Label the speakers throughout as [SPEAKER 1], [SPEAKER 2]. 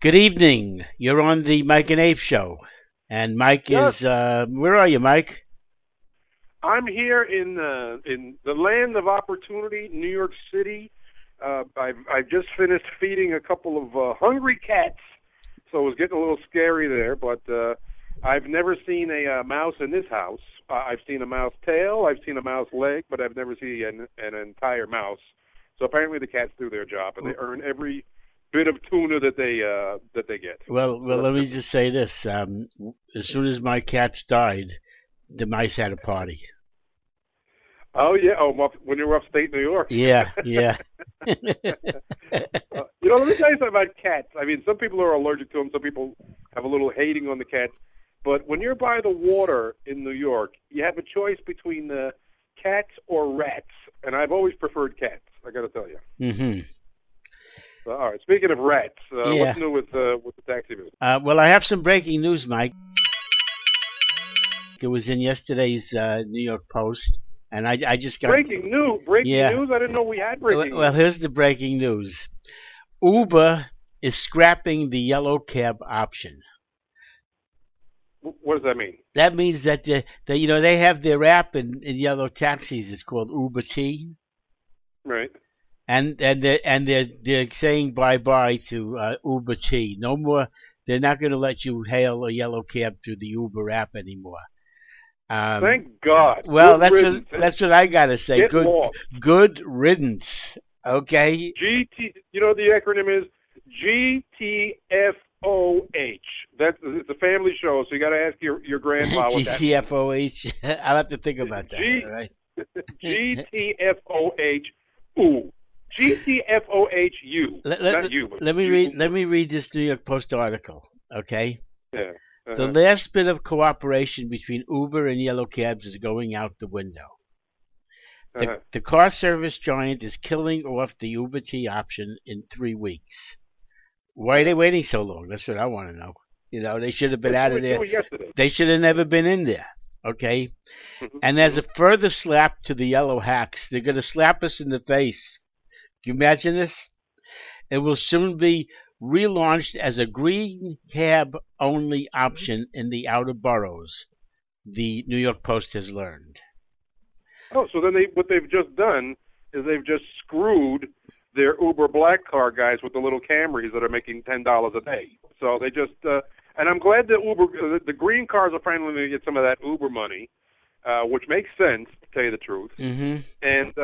[SPEAKER 1] Good evening. You're on the Mike and Abe show. And Mike
[SPEAKER 2] Yes,
[SPEAKER 1] is, where are you, Mike?
[SPEAKER 2] I'm here in the land of opportunity, New York City. I've just finished feeding a couple of hungry cats, so it was getting a little scary there. But I've never seen a mouse in this house. I've seen a mouse tail, I've seen a mouse leg, but I've never seen an entire mouse. So apparently the cats do their job, and they earn every bit of tuna that they get. So
[SPEAKER 1] Well,
[SPEAKER 2] that's
[SPEAKER 1] let me
[SPEAKER 2] good.
[SPEAKER 1] just say this. As soon as my cats died, the mice had a party.
[SPEAKER 2] Oh yeah, when you were upstate New York.
[SPEAKER 1] Yeah, yeah.
[SPEAKER 2] Let me tell you something about cats. I mean, some people are allergic to them. Some people have a little hating on the cats. But when you're by the water in New York, you have a choice between cats or rats, and I've always preferred cats. I got to tell you.
[SPEAKER 1] hmm
[SPEAKER 2] All right. Speaking of rats,
[SPEAKER 1] Yeah.
[SPEAKER 2] what's new with the taxi business?
[SPEAKER 1] Well, I have some breaking news, Mike. It was in yesterday's New York Post, and I just got.
[SPEAKER 2] Breaking news! Breaking
[SPEAKER 1] Yeah.
[SPEAKER 2] news! I didn't know we had
[SPEAKER 1] Well,
[SPEAKER 2] breaking
[SPEAKER 1] well,
[SPEAKER 2] news.
[SPEAKER 1] here's the breaking news. Uber is scrapping the yellow cab option.
[SPEAKER 2] What does that mean?
[SPEAKER 1] That means that they have their app in yellow taxis. It's called Uber T,
[SPEAKER 2] Right.
[SPEAKER 1] and they're saying bye bye to Uber T. No more. They're not going to let you hail a yellow cab through the Uber app anymore.
[SPEAKER 2] Thank God.
[SPEAKER 1] Well,
[SPEAKER 2] Good
[SPEAKER 1] that's
[SPEAKER 2] riddance.
[SPEAKER 1] what I gotta say.
[SPEAKER 2] Get lost.
[SPEAKER 1] Good riddance. Okay.
[SPEAKER 2] GT. You know what the acronym is? GTFOH. It's a family show, so you got to ask your grandpa what that means.
[SPEAKER 1] GTFOH. I'll have to think about that.
[SPEAKER 2] G
[SPEAKER 1] All right.
[SPEAKER 2] GTFOH. Ooh. GTFOHU.
[SPEAKER 1] Let,
[SPEAKER 2] Not
[SPEAKER 1] let,
[SPEAKER 2] you, but
[SPEAKER 1] let me
[SPEAKER 2] you.
[SPEAKER 1] read this New York Post article. Okay.
[SPEAKER 2] Yeah.
[SPEAKER 1] The last bit of cooperation between Uber and yellow cabs is going out the window.
[SPEAKER 2] Uh-huh.
[SPEAKER 1] The car service giant is killing off the Uber T option in 3 weeks. Why are they waiting so long? That's what I want to know. They should have been out of there.
[SPEAKER 2] Yesterday.
[SPEAKER 1] They should have never been in there. Okay?
[SPEAKER 2] Mhm.
[SPEAKER 1] And as a further slap to the yellow hacks, they're going to slap us in the face. Can you imagine this? It will soon be relaunched as a green cab only option in the outer boroughs, the New York Post has learned.
[SPEAKER 2] Oh, so then what they've just done is they've just screwed their Uber black car guys with the little Camrys that are making $10 a day. So they just and I'm glad that the green cars are finally going to get some of that Uber money, which makes sense to tell you the truth.
[SPEAKER 1] Mm-hmm.
[SPEAKER 2] And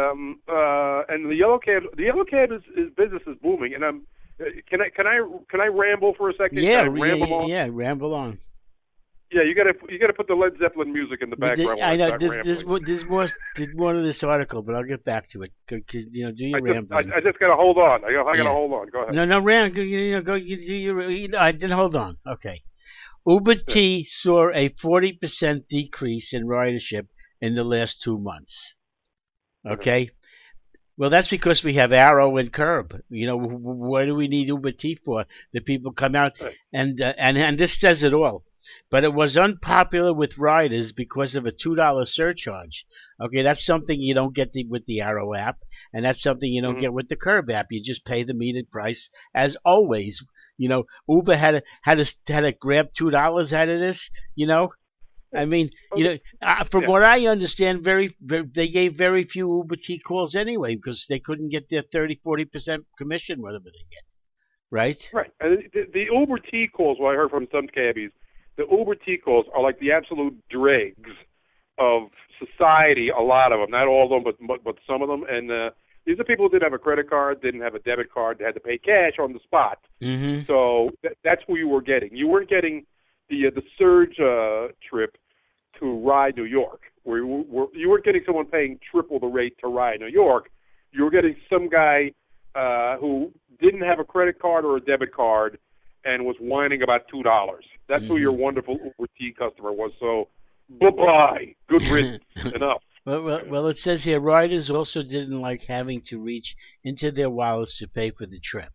[SPEAKER 2] the yellow cab is business is booming. And can I ramble for a second?
[SPEAKER 1] Yeah,
[SPEAKER 2] Can I ramble on?
[SPEAKER 1] yeah, ramble on.
[SPEAKER 2] Yeah, you gotta put the Led Zeppelin music in the background. When
[SPEAKER 1] I know
[SPEAKER 2] start rambling.
[SPEAKER 1] there's more to this article, but I'll get back to it. Cause, do your rambling.
[SPEAKER 2] I just gotta hold on. I gotta
[SPEAKER 1] Yeah.
[SPEAKER 2] hold on. Go ahead.
[SPEAKER 1] No, go. You do your. I didn't hold on. Okay. Uber T saw a 40% decrease in ridership in the last 2 months. Okay. Well, that's because we have Arrow and Curb. What do we need Uber T for? The people come out,
[SPEAKER 2] Right.
[SPEAKER 1] and this says it all. But it was unpopular with riders because of a $2 surcharge. Okay, that's something you don't get with the Arrow app, and that's something you don't get with the Curb app. You just pay the metered price as always. Uber had to grab $2 out of this. I mean, from what I understand, they gave very few Uber T calls anyway because they couldn't get their 30-40% commission, whatever they get. Right?
[SPEAKER 2] Right. And the Uber T calls, what I heard from some cabbies, the Uber T calls are like the absolute dregs of society. A lot of them, not all of them, but some of them. And these are people who didn't have a credit card, didn't have a debit card, they had to pay cash on the spot.
[SPEAKER 1] Mm-hmm.
[SPEAKER 2] So that's who you were getting. You weren't getting the surge trip to ride New York, where you weren't getting someone paying triple the rate to ride New York. You were getting some guy who didn't have a credit card or a debit card and was whining about $2. That's who your wonderful Uber T customer was. So, bye-bye. Good riddance. Enough.
[SPEAKER 1] Well, it says here, riders also didn't like having to reach into their wallets to pay for the trip.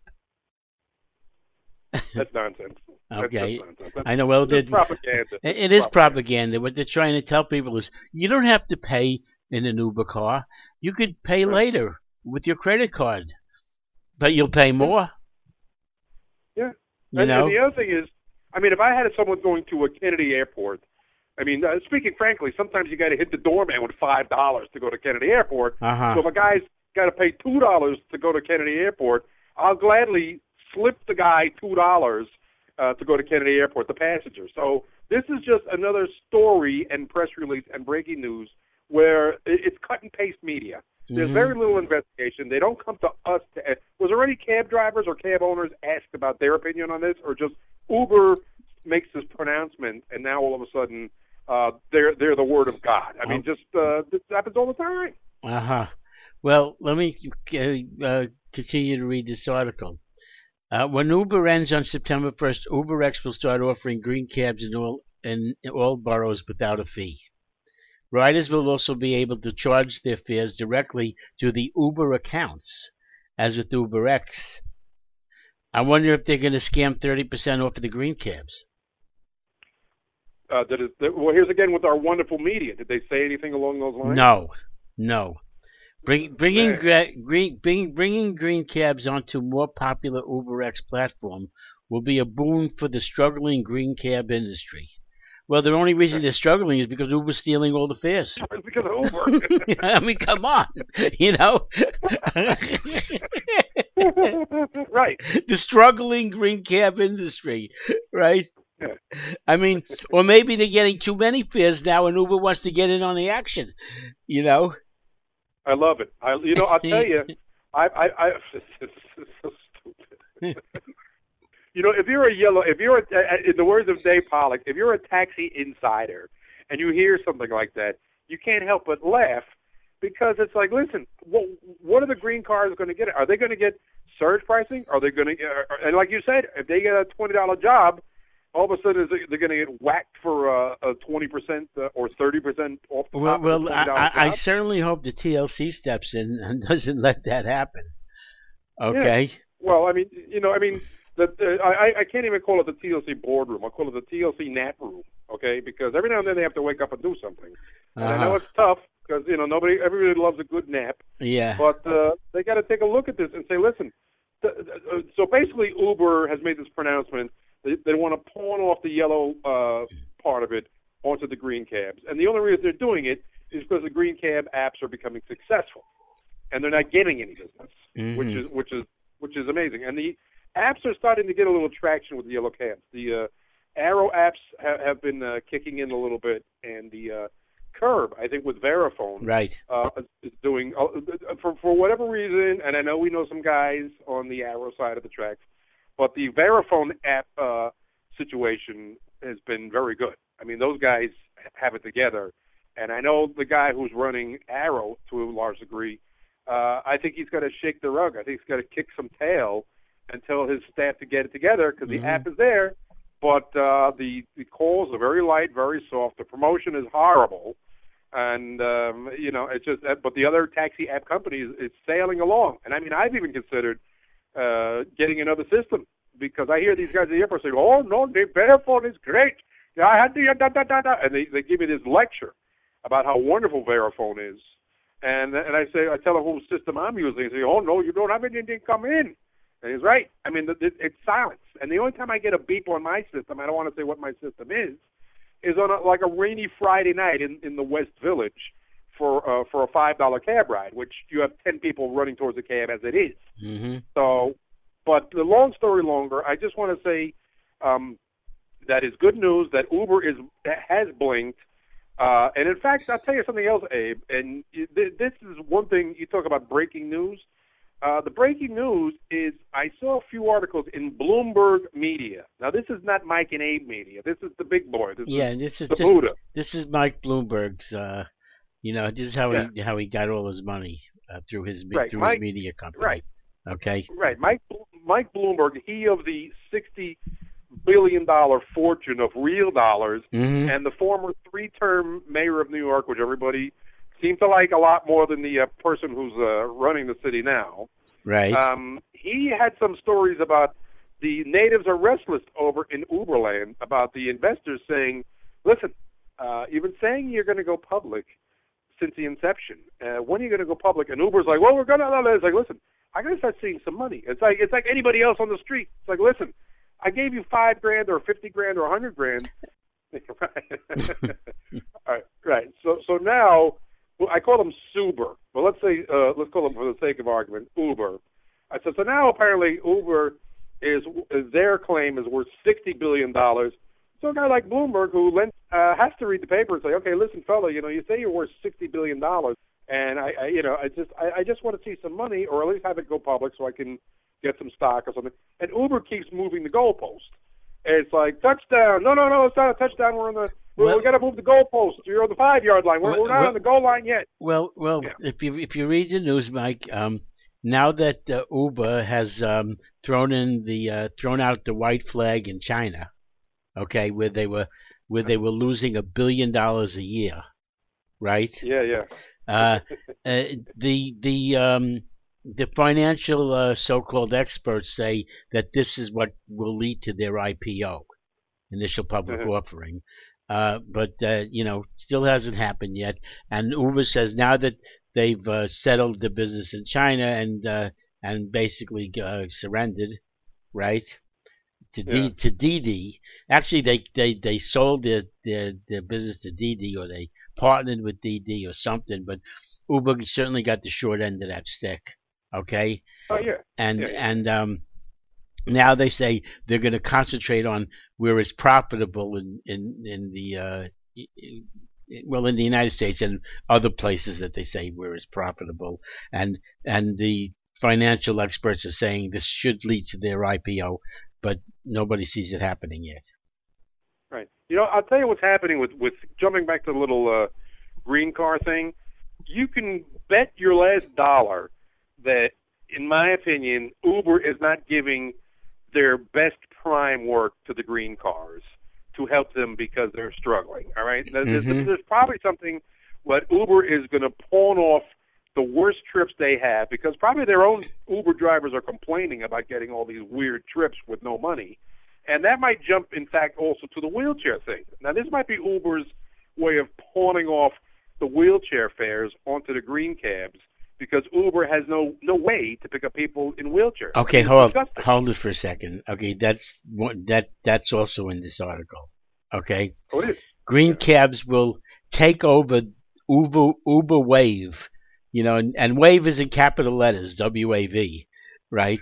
[SPEAKER 2] That's nonsense.
[SPEAKER 1] Okay.
[SPEAKER 2] That's nonsense.
[SPEAKER 1] I know. Well,
[SPEAKER 2] It's propaganda.
[SPEAKER 1] it is propaganda. What they're trying to tell people is you don't have to pay in an Uber car. You could pay later with your credit card, but you'll pay more.
[SPEAKER 2] Yeah.
[SPEAKER 1] You know?
[SPEAKER 2] And the other thing is, I mean, if I had someone going to a Kennedy Airport, I mean, speaking frankly, sometimes you got to hit the doorman with $5 to go to Kennedy Airport.
[SPEAKER 1] Uh-huh.
[SPEAKER 2] So if a guy's got to pay $2 to go to Kennedy Airport, I'll gladly slip the guy $2 to go to Kennedy Airport, the passenger. So this is just another story and press release and breaking news where it's cut and paste media. There's very little investigation. They don't come to us. Was there any cab drivers or cab owners asked about their opinion on this, or just Uber makes this pronouncement and now all of a sudden they're the word of God? I mean, just this happens all the time.
[SPEAKER 1] Uh-huh. Well, let me continue to read this article. When Uber ends on September 1st, UberX will start offering green cabs in all boroughs without a fee. Riders will also be able to charge their fares directly to the Uber accounts, as with UberX. I wonder if they're going to scam 30% off of the green cabs.
[SPEAKER 2] Well, here's again with our wonderful media. Did they say anything along those lines?
[SPEAKER 1] No. Bringing green cabs onto more popular UberX platform will be a boon for the struggling green cab industry. Well, the only reason they're struggling is because Uber's stealing all the fares.
[SPEAKER 2] It's because of Uber.
[SPEAKER 1] I mean, come on, you know.
[SPEAKER 2] Right.
[SPEAKER 1] The struggling green cab industry, right?
[SPEAKER 2] Yeah.
[SPEAKER 1] I mean, or maybe they're getting too many fares now, and Uber wants to get in on the action. You know.
[SPEAKER 2] I love it. I'll tell you, it's so stupid. You know, if you're in the words of Dave Pollock, if you're a taxi insider and you hear something like that, you can't help but laugh because it's like, listen, what are the green cars going to get? Are they going to get surge pricing? Are they going to, and like you said, if they get a $20 job, all of a sudden they're going to get whacked for a 20% or 30% off the top of the $20
[SPEAKER 1] I certainly hope the TLC steps in and doesn't let that happen. Okay.
[SPEAKER 2] Yeah. Well, I mean, I can't even call it the TLC boardroom. I call it the TLC nap room, okay? Because every now and then they have to wake up and do something. And I know it's tough because, everybody loves a good nap.
[SPEAKER 1] Yeah.
[SPEAKER 2] But they got to take a look at this and say, listen, so basically Uber has made this pronouncement. They want to pawn off the yellow part of it onto the green cabs. And the only reason they're doing it is because the green cab apps are becoming successful. And they're not getting any business, which is amazing. And the apps are starting to get a little traction with the yellow cabs. The Arrow apps have been kicking in a little bit, and the Curb, I think, with Verifone,
[SPEAKER 1] right,
[SPEAKER 2] is doing for whatever reason. And I know we know some guys on the Arrow side of the tracks, but the Verifone app situation has been very good. I mean, those guys have it together, and I know the guy who's running Arrow to a large degree. I think he's got to shake the rug. I think he's got to kick some tail and tell his staff to get it together because the app is there, but the calls are very light, very soft. The promotion is horrible, and it's just. But the other taxi app companies, it's sailing along. And I mean, I've even considered getting another system because I hear these guys at the airport say, "Oh no, the Verifone is great. Yeah, I had the and they give me this lecture about how wonderful Verifone is." And I tell them whose system I'm using. They say, "Oh no, you don't have anything come in." And he's right. I mean, it's silence. And the only time I get a beep on my system, I don't want to say what my system is on a rainy Friday night in the West Village for a $5 cab ride, which you have 10 people running towards the cab as it is.
[SPEAKER 1] Mm-hmm.
[SPEAKER 2] So, but the long story longer, I just want to say that is good news that Uber has blinked. And in fact, I'll tell you something else, Abe. And this is one thing you talk about breaking news. The breaking news is I saw a few articles in Bloomberg Media. Now, this is not Mike and Abe Media. This is the big boy. This is the Buddha.
[SPEAKER 1] This is Mike Bloomberg's. This is how he got all his money through his media company.
[SPEAKER 2] Right.
[SPEAKER 1] Okay.
[SPEAKER 2] Right. Mike Bloomberg. He of the $60 billion fortune of real dollars, and the former 3-term mayor of New York, which everybody seems to like a lot more than the person who's running the city now.
[SPEAKER 1] Right.
[SPEAKER 2] He had some stories about the natives are restless over in Uberland about the investors saying, listen, you've been saying you're going to go public since the inception. When are you going to go public? And Uber's like, well, we're going to. It's like, listen, I got to start seeing some money. It's like anybody else on the street. It's like, listen, I gave you $5,000 or $50,000 or $100,000. Right. So now, well, I call them Suber. Well, let's call them, for the sake of argument, Uber. I said, so now apparently Uber is their claim is worth $60 billion. So a guy like Bloomberg, who has to read the paper and say, okay, listen, fella, you say you're worth $60 billion, and I just want to see some money, or at least have it go public so I can get some stock or something. And Uber keeps moving the goalpost. It's like, touchdown. No, it's not a touchdown. We got to move the goalpost. You're on the 5-yard line. We're not on the goal line yet.
[SPEAKER 1] Well, yeah. if you read the news, Mike, now that Uber has thrown out the white flag in China, okay, where they were losing $1 billion a year, right?
[SPEAKER 2] Yeah.
[SPEAKER 1] The financial so-called experts say that this is what will lead to their IPO, initial public offering. But still hasn't happened yet. And Uber says now that they've settled the business in China and basically surrendered, right, to Didi. Actually, they sold their business to Didi, or they partnered with Didi or something. But Uber certainly got the short end of that stick. Okay.
[SPEAKER 2] Oh yeah.
[SPEAKER 1] And now they say they're going to concentrate on where it's profitable in the United States and other places that they say where it's profitable, and the financial experts are saying this should lead to their IPO, but nobody sees it happening yet.
[SPEAKER 2] Right. I'll tell you what's happening with jumping back to the little green car thing. You can bet your last dollar that, in my opinion, Uber is not giving their best prime work to the green cars to help them because they're struggling. All right, there's probably something what Uber is going to pawn off the worst trips they have, because probably their own Uber drivers are complaining about getting all these weird trips with no money, and that might jump, in fact, also to the wheelchair thing. Now, this might be Uber's way of pawning off the wheelchair fares onto the green cabs, because Uber has no way to pick up people in wheelchairs.
[SPEAKER 1] Okay, hold it for a second. Okay, that's also in this article. Okay.
[SPEAKER 2] Oh, it is.
[SPEAKER 1] Green cabs will take over Uber Wave, and Wave is in capital letters, WAV, right?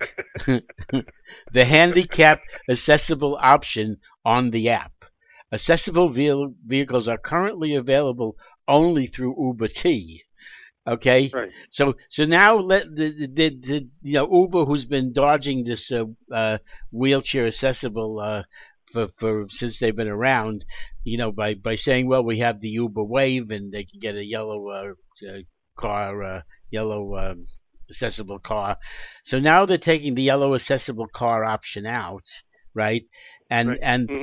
[SPEAKER 1] The handicap accessible option on the app. Accessible vehicles are currently available only through Uber T. Okay,
[SPEAKER 2] right.
[SPEAKER 1] So now let the Uber, who's been dodging this wheelchair accessible for since they've been around, by saying, well, we have the Uber Wave and they can get a yellow car, yellow accessible car. So now they're taking the yellow accessible car option out, right? And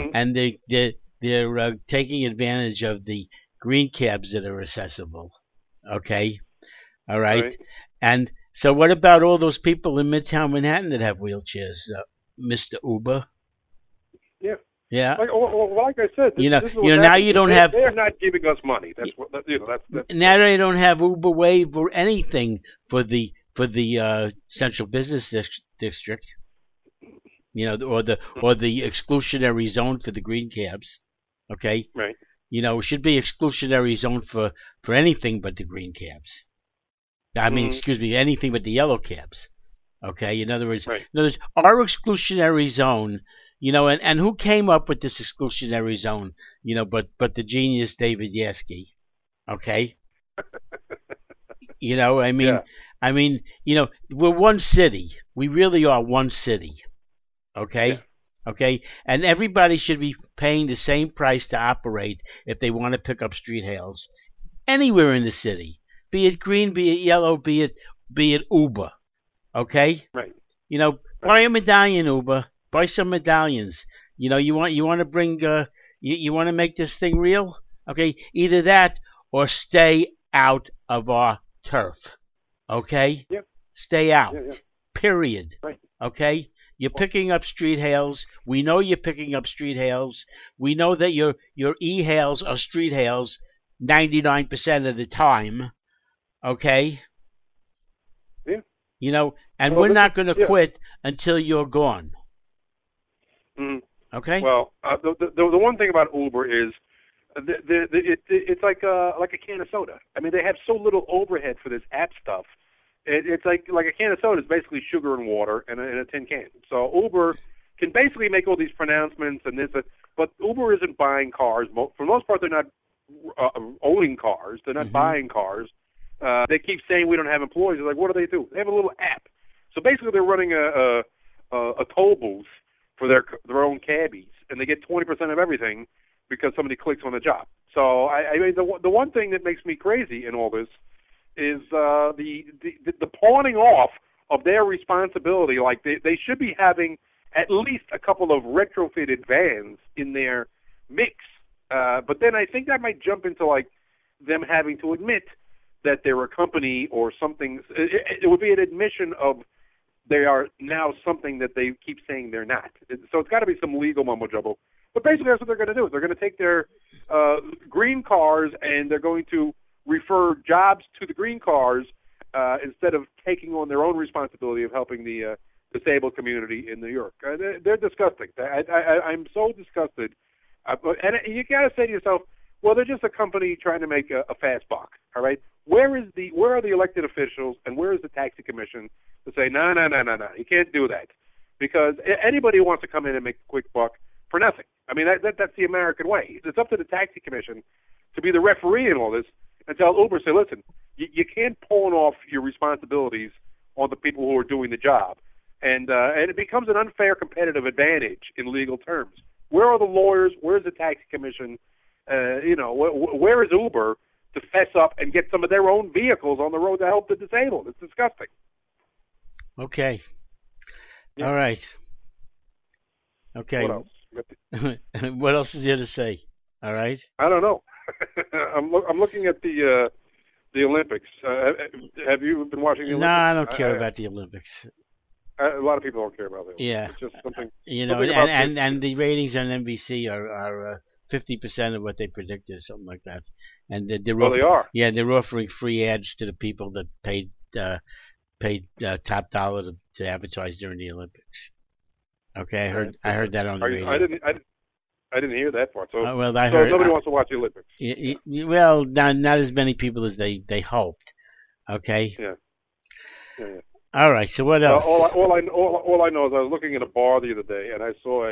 [SPEAKER 1] they're taking advantage of the green cabs that are accessible. Okay. All right. And so what about all those people in Midtown Manhattan that have wheelchairs, Mr. Uber?
[SPEAKER 2] Yeah.
[SPEAKER 1] Yeah.
[SPEAKER 2] Like I said, this is
[SPEAKER 1] now you don't have.
[SPEAKER 2] They're not giving us money. That's what that's
[SPEAKER 1] now they don't have Uber Wave or anything for the Central Business District. Or the exclusionary zone for the green cabs. Okay.
[SPEAKER 2] Right.
[SPEAKER 1] It should be exclusionary zone for anything but the green cabs. I mean, excuse me, anything but the yellow cabs. Okay, in other words, our exclusionary zone, and who came up with this exclusionary zone, but the genius David Yaski. Okay. I mean, we're one city. We really are one city. Okay.
[SPEAKER 2] Yeah.
[SPEAKER 1] Okay, and everybody should be paying the same price to operate if they want to pick up street hails anywhere in the city, be it green, be it yellow, be it Uber. Okay,
[SPEAKER 2] right.
[SPEAKER 1] Buy a medallion, Uber. Buy some medallions. You want to bring you want to make this thing real. Okay, either that or stay out of our turf. Okay,
[SPEAKER 2] yep.
[SPEAKER 1] Stay out.
[SPEAKER 2] Yeah.
[SPEAKER 1] Period.
[SPEAKER 2] Right.
[SPEAKER 1] Okay. You're picking up street hails. We know you're picking up street hails. We know that your e-hails are street hails 99% of the time. Okay?
[SPEAKER 2] Yeah.
[SPEAKER 1] And we're not going to quit until you're gone.
[SPEAKER 2] Mhm.
[SPEAKER 1] Okay.
[SPEAKER 2] Well, the one thing about Uber is it's like a can of soda. I mean, they have so little overhead for this app stuff. It's like a can of soda is basically sugar and water and a tin can. So Uber can basically make all these pronouncements and this, but Uber isn't buying cars. For the most part, they're not owning cars. They're not buying cars. They keep saying we don't have employees. They're like, what do? They have a little app. So basically, they're running a toll booth for their own cabbies, and they get 20% of everything because somebody clicks on the job. So I mean, the one thing that makes me crazy in all this is the pawning off of their responsibility. Like they should be having at least a couple of retrofitted vans in their mix. But then I think that might jump into like them having to admit that they're a company or something. It would be an admission of they are now something that they keep saying they're not. So it's got to be some legal mumbo jumbo. But basically that's what they're going to do. They're going to take their green cars and they're going to refer jobs to the green cars instead of taking on their own responsibility of helping the disabled community in New York. They're disgusting. I'm so disgusted. And you got to say to yourself, well, they're just a company trying to make a fast buck. All right, where are the elected officials and where is the taxi commission to say no, you can't do that, because anybody who wants to come in and make a quick buck for nothing. I mean that's the American way. It's up to the taxi commission to be the referee in all this and tell Uber, say, listen, you can't pawn off your responsibilities on the people who are doing the job, and it becomes an unfair competitive advantage in legal terms. Where are the lawyers? Where's the taxi commission? Where is Uber to fess up and get some of their own vehicles on the road to help the disabled? It's disgusting.
[SPEAKER 1] Okay.
[SPEAKER 2] Yeah.
[SPEAKER 1] All right. Okay.
[SPEAKER 2] What else?
[SPEAKER 1] What else is there to say? All right.
[SPEAKER 2] I don't know. I'm looking at the Olympics. Have you been watching the Olympics?
[SPEAKER 1] No, I don't care about the Olympics.
[SPEAKER 2] A lot of people don't care about the Olympics.
[SPEAKER 1] Yeah.
[SPEAKER 2] It's just something.
[SPEAKER 1] And the ratings on NBC are 50% of what they predicted, something like that. And they
[SPEAKER 2] are.
[SPEAKER 1] Yeah, they're offering free ads to the people that paid top dollar to advertise during the Olympics. Okay, I heard that on the radio.
[SPEAKER 2] I didn't hear that part. So,
[SPEAKER 1] I heard.
[SPEAKER 2] Nobody wants to watch the Olympics.
[SPEAKER 1] Well, not as many people as they hoped. Okay.
[SPEAKER 2] Yeah.
[SPEAKER 1] All right. So what else?
[SPEAKER 2] All I know is I was looking at a bar the other day and I saw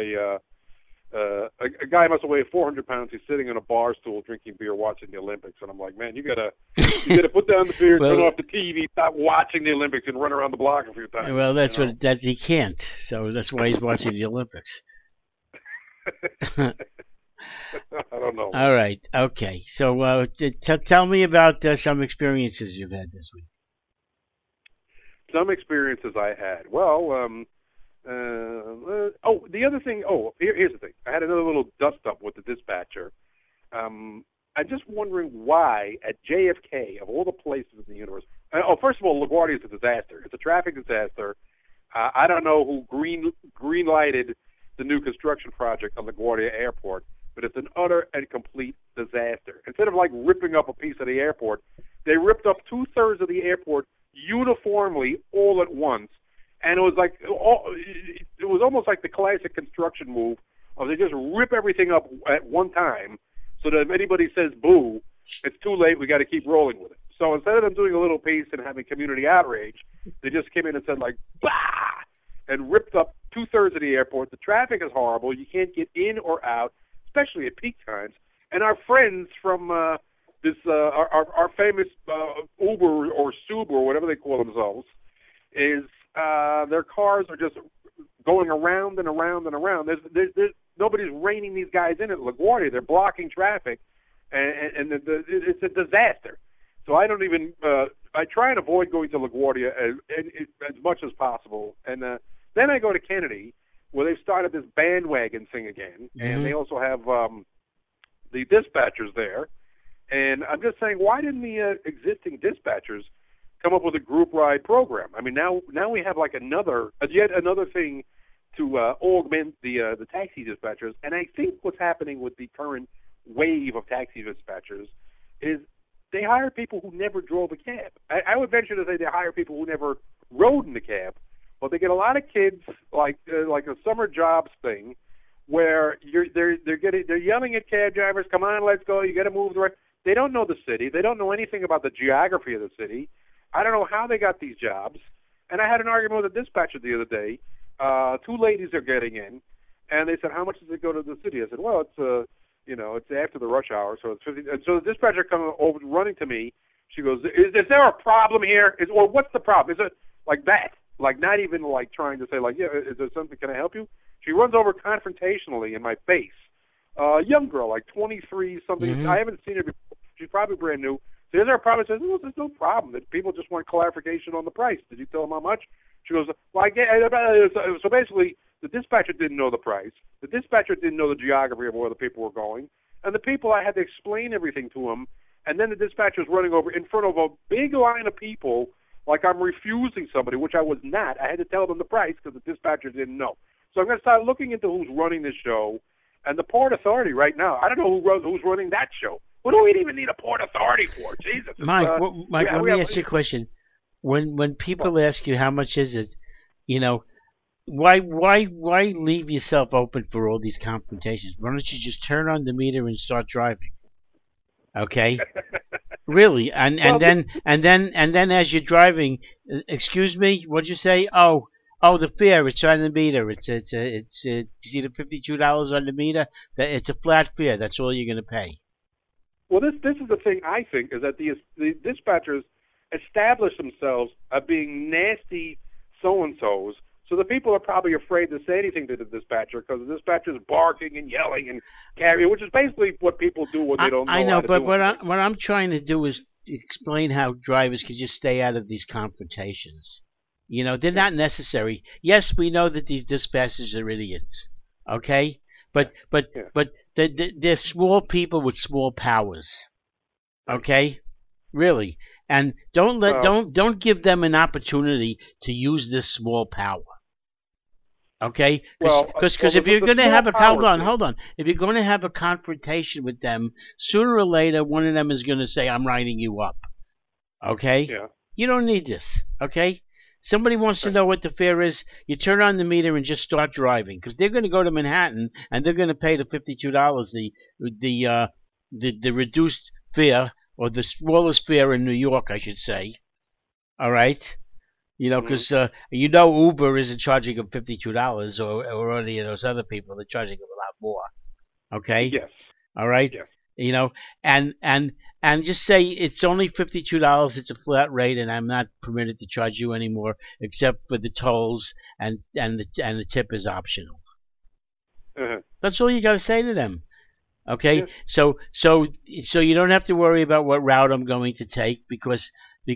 [SPEAKER 2] a guy must have weighed 400 pounds. He's sitting on a bar stool drinking beer, watching the Olympics, and I'm like, man, you gotta put down the beer, turn off the TV, stop watching the Olympics, and run around the block a few times.
[SPEAKER 1] Well, that's he can't. So that's why he's watching the Olympics.
[SPEAKER 2] I don't know.
[SPEAKER 1] All right. Okay. So tell me about some experiences you've had this week.
[SPEAKER 2] Some experiences I had. Well, the other thing. Here's the thing. I had another little dust up with the dispatcher. I'm just wondering why at JFK, of all the places in the universe. First of all, LaGuardia is a disaster. It's a traffic disaster. I don't know who green lighted the new construction project on LaGuardia Airport, but it's an utter and complete disaster. Instead of like ripping up a piece of the airport, they ripped up 2/3 of the airport uniformly all at once. And it was almost like the classic construction move of they just rip everything up at one time so that if anybody says boo, it's too late, we got to keep rolling with it. So instead of them doing a little piece and having community outrage, they just came in and said like, bah! And ripped up 2/3 of the airport. The traffic is horrible. You can't get in or out, especially at peak times. And our friends from our famous Uber or Suber or whatever they call themselves is their cars are just going around and around and around. There's nobody's reining these guys in at LaGuardia. They're blocking traffic, and it's a disaster. So I don't even I try and avoid going to LaGuardia as much as possible. And then I go to Kennedy, where they've started this bandwagon thing again, and they also have the dispatchers there. And I'm just saying, why didn't the existing dispatchers come up with a group ride program? I mean, now we have like yet another thing to augment the taxi dispatchers. And I think what's happening with the current wave of taxi dispatchers is they hire people who never drove a cab. I would venture to say they hire people who never rode in the cab. But they get a lot of kids, like a summer jobs thing, where they're yelling at cab drivers, "Come on, let's go! You got to move the right." They don't know the city. They don't know anything about the geography of the city. I don't know how they got these jobs. And I had an argument with a dispatcher the other day. Two ladies are getting in, and they said, "How much does it go to the city?" I said, "Well, it's after the rush hour, so it's 50." And so the dispatcher comes over, running to me. She goes, "Is there a problem here? Or what's the problem? Is it like that? Like not even like trying to say like, yeah, is there something? Can I help you?" She runs over confrontationally in my face. Young girl, like 23 something.
[SPEAKER 1] Mm-hmm.
[SPEAKER 2] I haven't seen her before. She's probably brand new. So is there a problem? I said, "Well, there's no problem. That people just want clarification on the price. Did you tell them how much?" She goes, "Well, I get." So basically, the dispatcher didn't know the price. The dispatcher didn't know the geography of where the people were going, and the people, I had to explain everything to them. And then the dispatcher was running over in front of a big line of people, like I'm refusing somebody, which I was not. I had to tell them the price because the dispatcher didn't know. So I'm going to start looking into who's running this show, and the Port Authority right now. I don't know who's running that show. What do we even need a Port Authority for? Jesus.
[SPEAKER 1] Mike, Mike, let me ask you a question. When people ask you how much is it, why leave yourself open for all these confrontations? Why don't you just turn on the meter and start driving? Okay, really, and then as you're driving, excuse me, what'd you say? Oh, the fare, it's on the meter. It's you see the $52 on the meter. That it's a flat fare. That's all you're gonna pay.
[SPEAKER 2] Well, this is the thing I think is that the dispatchers establish themselves as being nasty so-and-sos, so the people are probably afraid to say anything to the dispatcher because the dispatcher's barking and yelling and carrying, which is basically what people do when they don't know.
[SPEAKER 1] I know,
[SPEAKER 2] how to
[SPEAKER 1] but
[SPEAKER 2] do
[SPEAKER 1] what I'm trying to do is explain how drivers could just stay out of these confrontations. They're not necessary. Yes, we know that these dispatchers are idiots. Okay, but they're small people with small powers. Okay, really, and don't give them an opportunity to use this small power. Okay, because if you're going to have hold on, if you're going to have a confrontation with them, sooner or later one of them is going to say, "I'm writing you up." Okay, you don't need this. Okay. Somebody wants to know what the fare is, you turn on the meter and just start driving, because they're going to go to Manhattan and they're going to pay the $52, the reduced fare, or the smallest fare in New York, I should say. All right, because Uber isn't charging them $52, or any of those other people. They're charging them a lot more. Okay.
[SPEAKER 2] Yes.
[SPEAKER 1] All right.
[SPEAKER 2] Yes.
[SPEAKER 1] And just say it's only $52. It's a flat rate, and I'm not permitted to charge you anymore, except for the tolls, and the tip is optional.
[SPEAKER 2] Uh-huh.
[SPEAKER 1] That's all you got to say to them. Okay,
[SPEAKER 2] yeah.
[SPEAKER 1] So you don't have to worry about what route I'm going to take, because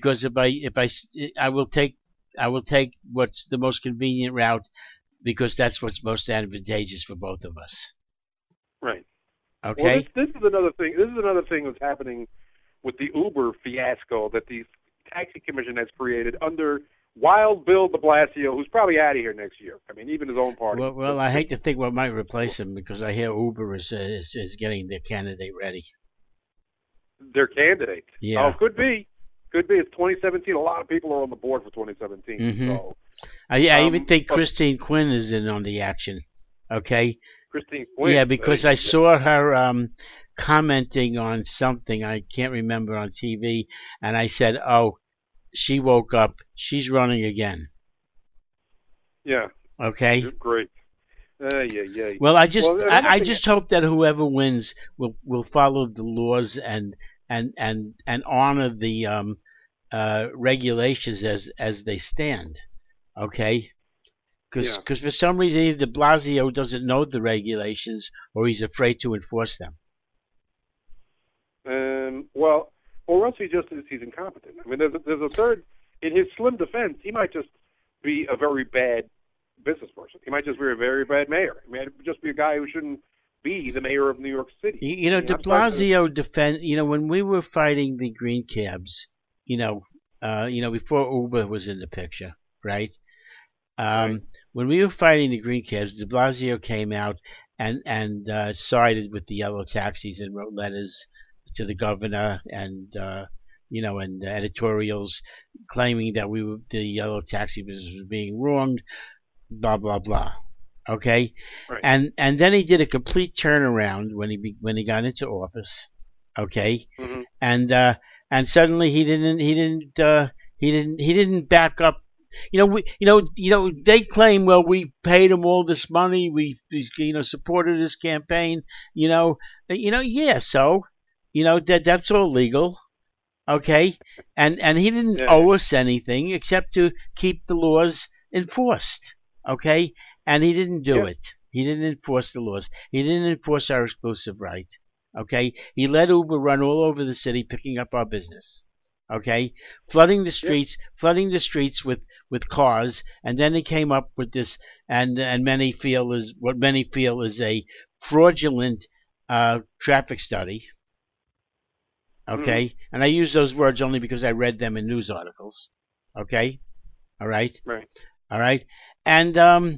[SPEAKER 1] I will take what's the most convenient route, because that's what's most advantageous for both of us.
[SPEAKER 2] Right.
[SPEAKER 1] Okay.
[SPEAKER 2] Well, this is another thing. This is another thing that's happening with the Uber fiasco that the taxi commission has created under Wild Bill de Blasio, who's probably out of here next year. I mean, even his own party.
[SPEAKER 1] Well, I hate to think what might replace him, because I hear Uber is getting their candidate ready.
[SPEAKER 2] Their candidate?
[SPEAKER 1] Yeah.
[SPEAKER 2] Oh, could be. Could be. It's 2017. A lot of people are on the board for 2017.
[SPEAKER 1] Mm-hmm.
[SPEAKER 2] So,
[SPEAKER 1] I even think Christine Quinn is in on the action. Okay.
[SPEAKER 2] Christine Quinn.
[SPEAKER 1] Yeah, because I saw her commenting on something I can't remember on TV, and I said, "Oh, she woke up. She's running again."
[SPEAKER 2] Yeah.
[SPEAKER 1] Okay.
[SPEAKER 2] Great. Yeah.
[SPEAKER 1] Well, I just hope that whoever wins will follow the laws and honor the regulations as they stand. Okay. Because for some reason either de Blasio doesn't know the regulations, or he's afraid to enforce them.
[SPEAKER 2] Well, or else he's incompetent. I mean, there's a third. In his slim defense, he might just be a very bad business person. He might just be a very bad mayor. He might just be a guy who shouldn't be the mayor of New York City.
[SPEAKER 1] De Blasio defend. When we were fighting the green cabs, before Uber was in the picture, right?
[SPEAKER 2] Right.
[SPEAKER 1] When we were fighting the green cabs, de Blasio came out and sided with the yellow taxis and wrote letters to the governor and editorials claiming that the yellow taxi business was being wronged, blah blah blah. Okay,
[SPEAKER 2] Right.
[SPEAKER 1] and then he did a complete turnaround when he got into office. Okay,
[SPEAKER 2] Hmm.
[SPEAKER 1] and and suddenly he didn't back up. They claim, well, we paid him all this money, we supported his campaign. Yeah, so that's all legal. Okay, and he didn't
[SPEAKER 2] Yeah.
[SPEAKER 1] owe us anything except to keep the laws enforced. Okay, and he didn't do
[SPEAKER 2] Yeah.
[SPEAKER 1] it. He didn't enforce the laws. He didn't enforce our exclusive right. Okay, he let Uber run all over the city, picking up our business. Okay,
[SPEAKER 2] Yeah.
[SPEAKER 1] flooding the streets with cars, and then he came up with this, and many feel is a fraudulent traffic study.
[SPEAKER 2] Hmm.
[SPEAKER 1] Okay, and I use those words only because I read them in news articles. Okay, all right,
[SPEAKER 2] Right.
[SPEAKER 1] all right, and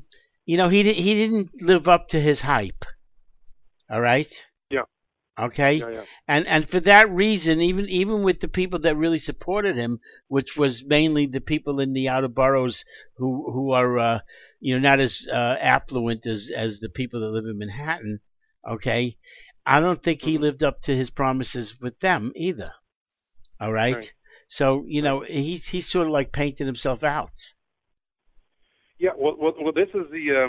[SPEAKER 1] he didn't live up to his hype. All right,
[SPEAKER 2] Yeah.
[SPEAKER 1] okay,
[SPEAKER 2] Yeah. Yeah.
[SPEAKER 1] and for that reason, even with the people that really supported him, which was mainly the people in the outer boroughs who are not as affluent as the people that live in Manhattan. Okay, I don't think he
[SPEAKER 2] Hmm.
[SPEAKER 1] lived up to his promises with them either. All right.
[SPEAKER 2] Right.
[SPEAKER 1] So
[SPEAKER 2] Right.
[SPEAKER 1] he's sort of like painted himself out.
[SPEAKER 2] Yeah. Well, this is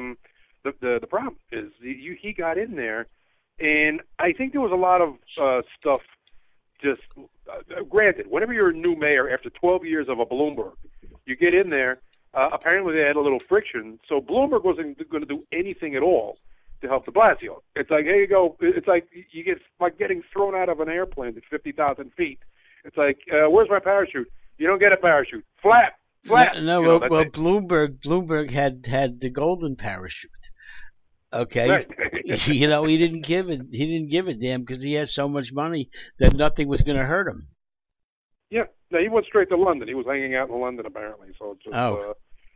[SPEAKER 2] the problem is he got in there, and I think there was a lot of stuff. Just granted, whenever you're a new mayor after 12 years of a Bloomberg, you get in there. Apparently, they had a little friction, so Bloomberg wasn't going to do anything at all to help de Blasio. It's like, here you go. It's like you get like getting thrown out of an airplane at 50,000 feet. It's like, where's my parachute? You don't get a parachute. Flap,
[SPEAKER 1] No,
[SPEAKER 2] flap.
[SPEAKER 1] no.
[SPEAKER 2] You know,
[SPEAKER 1] Well,
[SPEAKER 2] that's it.
[SPEAKER 1] Bloomberg had the golden parachute. Okay.
[SPEAKER 2] Right.
[SPEAKER 1] He didn't give it. He didn't give a damn because he has so much money that nothing was going to hurt him.
[SPEAKER 2] Yeah. No, he went straight to London. He was hanging out in London apparently. So it's just
[SPEAKER 1] Oh,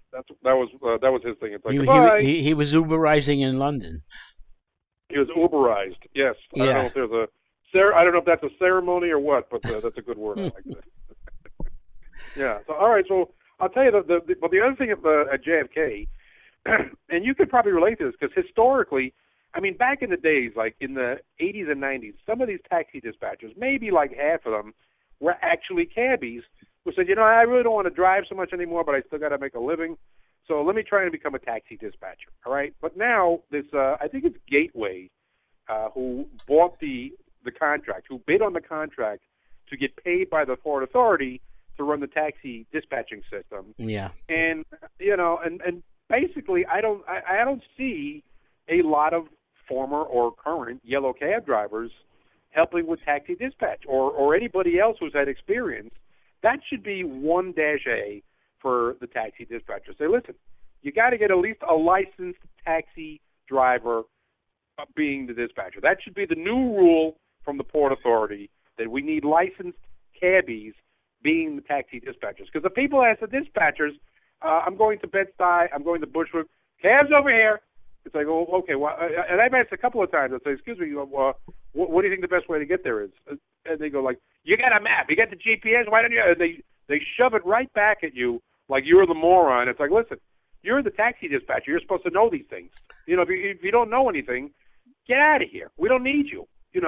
[SPEAKER 2] that was his thing. It's like
[SPEAKER 1] he
[SPEAKER 2] goodbye.
[SPEAKER 1] he was Uberizing in London.
[SPEAKER 2] He was Uberized. Yes. I don't know
[SPEAKER 1] Yeah.
[SPEAKER 2] if there's a I don't know if that's a ceremony or what, but that's a good word. I like that. Yeah. So all right. So I'll tell you but the other thing at JFK, and you could probably relate to this because historically, I mean, back in the days, like in the 80s and 90s, some of these taxi dispatchers, maybe like half of them, were actually cabbies who said, I really don't want to drive so much anymore, but I still got to make a living. So let me try and become a taxi dispatcher. All right. But now this, I think it's Gateway, who bought the contract, who bid on the contract to get paid by the Port Authority to run the taxi dispatching system.
[SPEAKER 1] Yeah.
[SPEAKER 2] And and basically, I don't see a lot of former or current yellow cab drivers helping with taxi dispatch or anybody else who's had experience. That should be 1-A for the taxi dispatcher. Say, listen, you got to get at least a licensed taxi driver being the dispatcher. That should be the new rule from the Port Authority, that we need licensed cabbies being the taxi dispatchers. Because the people ask the dispatchers, I'm going to Bed-Stuy, I'm going to Bushwick, cabs over here. It's like, oh, okay. Well, and I've asked a couple of times. I say, excuse me, what do you think the best way to get there is? And they go like, you got a map, you got the GPS. Why don't you? And they shove it right back at you like you're the moron. It's like, listen, you're the taxi dispatcher. You're supposed to know these things. If you don't know anything, get out of here. We don't need you.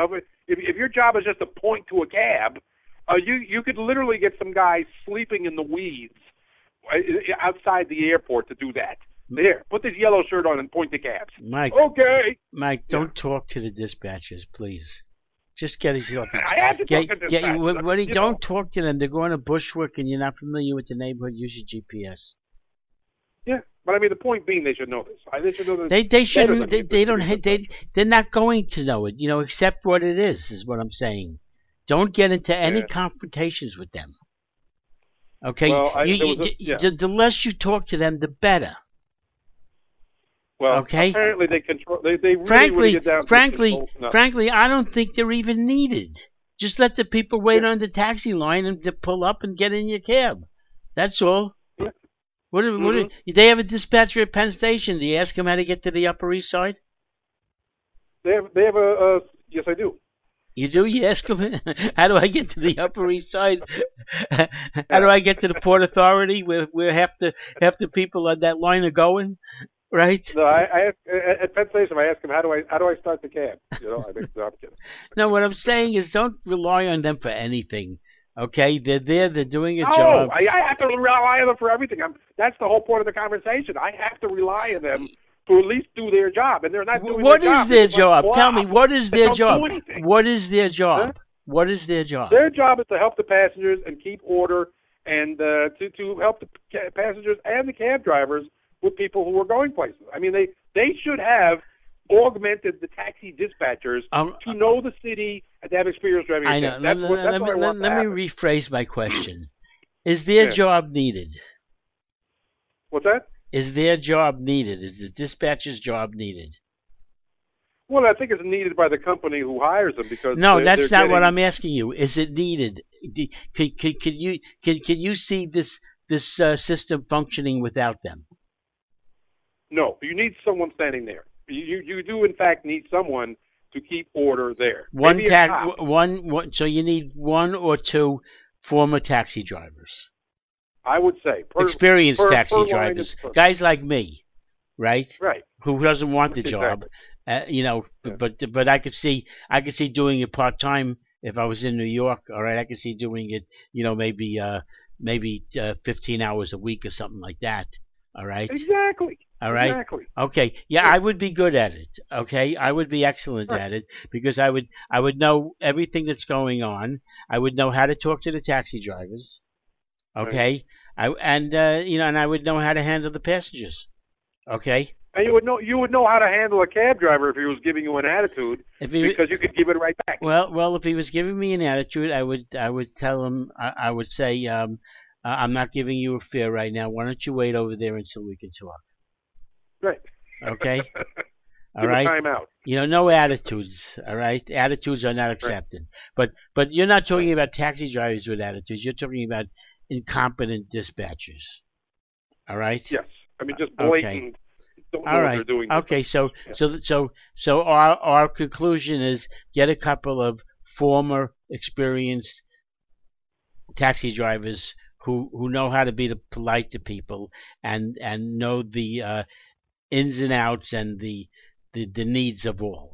[SPEAKER 2] If your job is just to point to a cab, you could literally get some guy sleeping in the weeds outside the airport to do that. There, put this yellow shirt on and point to cabs.
[SPEAKER 1] Mike,
[SPEAKER 2] Okay.
[SPEAKER 1] don't talk to the dispatchers, please. Just get yourself.
[SPEAKER 2] I have to talk to dispatchers.
[SPEAKER 1] Don't talk to them. They're going to Bushwick, and you're not familiar with the neighborhood. Use your GPS.
[SPEAKER 2] Yeah, but I mean, the point being, they should know this. They should know this.
[SPEAKER 1] They shouldn't. They don't. They're not going to know it. Accept what it is what I'm saying. Don't get into any confrontations with them. Okay.
[SPEAKER 2] Well,
[SPEAKER 1] the less you talk to them, the better.
[SPEAKER 2] Well,
[SPEAKER 1] okay.
[SPEAKER 2] Apparently they control. They really get down.
[SPEAKER 1] Frankly, I don't think they're even needed. Just let the people wait on the taxi line and to pull up and get in your cab. That's all.
[SPEAKER 2] Yeah.
[SPEAKER 1] What they have a dispatcher at Penn Station? Do you ask them how to get to the Upper East Side?
[SPEAKER 2] They have a yes, I do.
[SPEAKER 1] You do? You ask them, how do I get to the Upper East Side? How do I get to the Port Authority where half the people on that line are going? right?
[SPEAKER 2] No, I ask, at Penn Station. I ask him how do I start the cab? You know, I think no, I'm kidding.
[SPEAKER 1] No, what I'm saying is don't rely on them for anything. Okay, they're there, they're doing a
[SPEAKER 2] No,
[SPEAKER 1] job.
[SPEAKER 2] I have to rely on them for everything. That's the whole point of the conversation. I have to rely on them to at least do their job, and they're not doing
[SPEAKER 1] What
[SPEAKER 2] their job.
[SPEAKER 1] is their
[SPEAKER 2] It's like,
[SPEAKER 1] job?
[SPEAKER 2] wow,
[SPEAKER 1] Tell me, what is
[SPEAKER 2] they
[SPEAKER 1] their
[SPEAKER 2] don't
[SPEAKER 1] job?
[SPEAKER 2] do anything.
[SPEAKER 1] What is their job?
[SPEAKER 2] Huh?
[SPEAKER 1] What is their job?
[SPEAKER 2] Their job is to help the passengers and keep order, and to help the passengers and the cab drivers with people who are going places. I mean, they should have augmented the taxi dispatchers to know the city and to have experience driving.
[SPEAKER 1] I know.
[SPEAKER 2] That's what I want to
[SPEAKER 1] let
[SPEAKER 2] happen.
[SPEAKER 1] me rephrase my question. Is their job needed?
[SPEAKER 2] What's that?
[SPEAKER 1] Is their job needed? Is the dispatcher's job needed?
[SPEAKER 2] Well, I think it's needed by the company who hires them because
[SPEAKER 1] no, that's
[SPEAKER 2] they're
[SPEAKER 1] not what
[SPEAKER 2] getting...
[SPEAKER 1] I'm asking you. Is it needed? Can you see this system functioning without them?
[SPEAKER 2] No, you need someone standing there. You do in fact need someone to keep order there.
[SPEAKER 1] So you need one or two former taxi drivers.
[SPEAKER 2] I would say
[SPEAKER 1] experienced taxi drivers, guys like me, right?
[SPEAKER 2] Right.
[SPEAKER 1] Who doesn't want the job, you know? Yeah. But I could see doing it part time if I was in New York. All right, I could see doing it, you know, maybe 15 hours a week or something like that. All right.
[SPEAKER 2] Exactly.
[SPEAKER 1] All right.
[SPEAKER 2] Exactly.
[SPEAKER 1] Okay. Yeah, I would be good at it. Okay, I would be excellent at it because I would know everything that's going on. I would know how to talk to the taxi drivers. Okay. Right. And I would know how to handle the passengers. Okay.
[SPEAKER 2] And you would know how to handle a cab driver if he was giving you an attitude, because you could give it right back.
[SPEAKER 1] Well, if he was giving me an attitude, I would tell him. I would say, I'm not giving you a fare right now. Why don't you wait over there until we can talk?
[SPEAKER 2] Right.
[SPEAKER 1] Okay. All
[SPEAKER 2] Give
[SPEAKER 1] right.
[SPEAKER 2] Time out.
[SPEAKER 1] You know, no attitudes. All right. Attitudes are not accepted. Right. But you're not talking about taxi drivers with attitudes. You're talking about incompetent dispatchers. All right.
[SPEAKER 2] Yes. I mean, just blatant.
[SPEAKER 1] Okay.
[SPEAKER 2] Don't know
[SPEAKER 1] all right.
[SPEAKER 2] what they're doing.
[SPEAKER 1] Okay. So our conclusion is get a couple of former experienced taxi drivers who know how to be polite to people and know the ins and outs and the needs of all.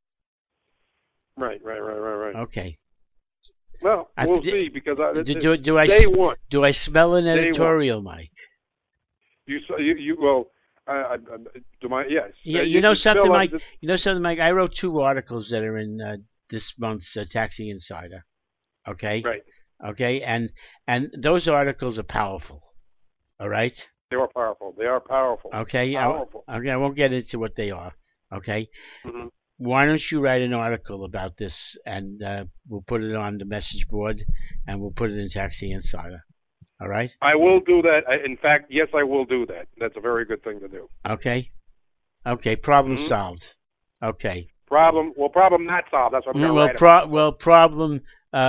[SPEAKER 2] Right.
[SPEAKER 1] Okay.
[SPEAKER 2] Well, we'll see because
[SPEAKER 1] do I
[SPEAKER 2] day one.
[SPEAKER 1] Do I smell an editorial, Mike?
[SPEAKER 2] You well. Do my yes.
[SPEAKER 1] Yeah, you know something, Mike. You know something, Mike. I wrote 2 articles that are in this month's Taxi Insider. Okay.
[SPEAKER 2] Right.
[SPEAKER 1] Okay, and those articles are powerful. All right.
[SPEAKER 2] They are powerful. They are powerful.
[SPEAKER 1] Okay.
[SPEAKER 2] Powerful.
[SPEAKER 1] I won't get into what they are. Okay.
[SPEAKER 2] Mm-hmm.
[SPEAKER 1] Why don't you write an article about this, and we'll put it on the message board, and we'll put it in Taxi Insider. All right.
[SPEAKER 2] I will do that. In fact, yes, I will do that. That's a very good thing to do.
[SPEAKER 1] Okay. Okay. Problem solved. Okay.
[SPEAKER 2] Problem not solved. That's what I'm going to write.
[SPEAKER 1] Problem.